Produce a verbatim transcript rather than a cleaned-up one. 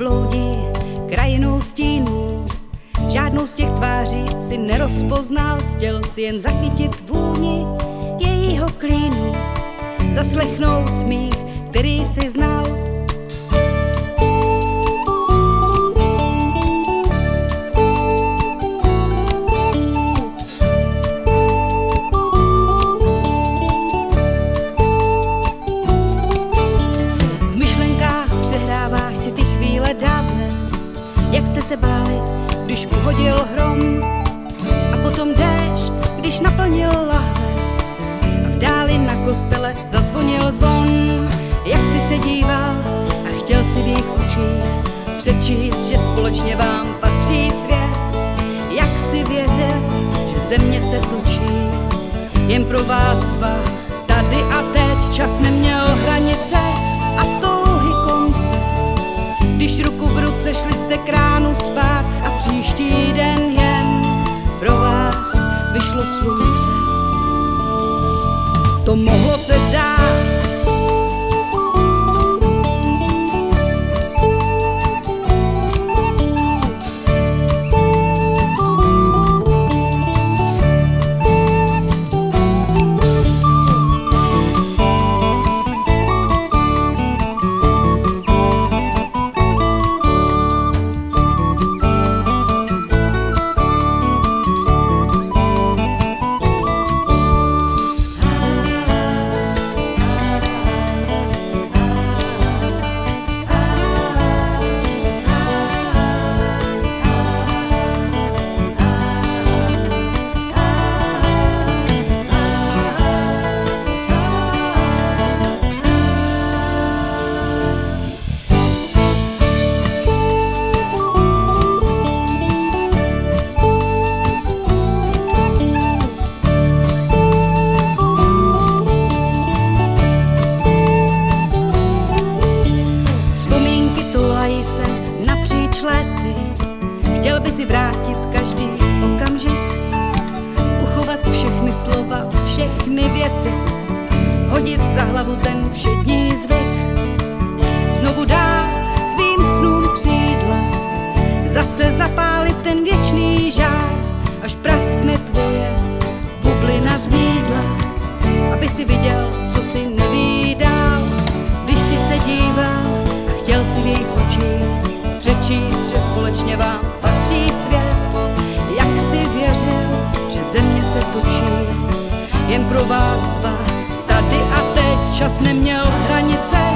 bloudí krajinou stínů. Žádnou z těch tváří si nerozpoznal, chtěl si jen zachytit vůni jejího klínu, zaslechnout smích, který si znal. V myšlenkách přehráváš si ty chvíle dávné, jak jste se báli, když uhodil hrom, a potom déšť, když naplnil lahve, a v dáli na kostele zazvonil zvon. Jak si se díval a chtěl si v jejich očích přečíst, že společně vám patří svět. Jak si věřil, že země se točí jen pro vás dva, tady a teď. Čas neměl hranice a touhy konce, když ruku v ruce šli jste k ránu spát a příští den jen pro vás vyšlo slunce. To mohlo se zdát, lety. Chtěl by si vrátit každý okamžik, uchovat všechny slova, všechny věty, hodit za hlavu ten všední zvyk, znovu dát svým snům křídla, zase zapálit ten věčný žár, až praskne tvoje bublina z mýdla, aby si viděl, co si nevídal, když si se díval a chtěl si v jejich očích přečíst, že společně vám patří svět. Jak si věřil, že země se točí jen pro vás dva, tady a teď. Čas neměl hranice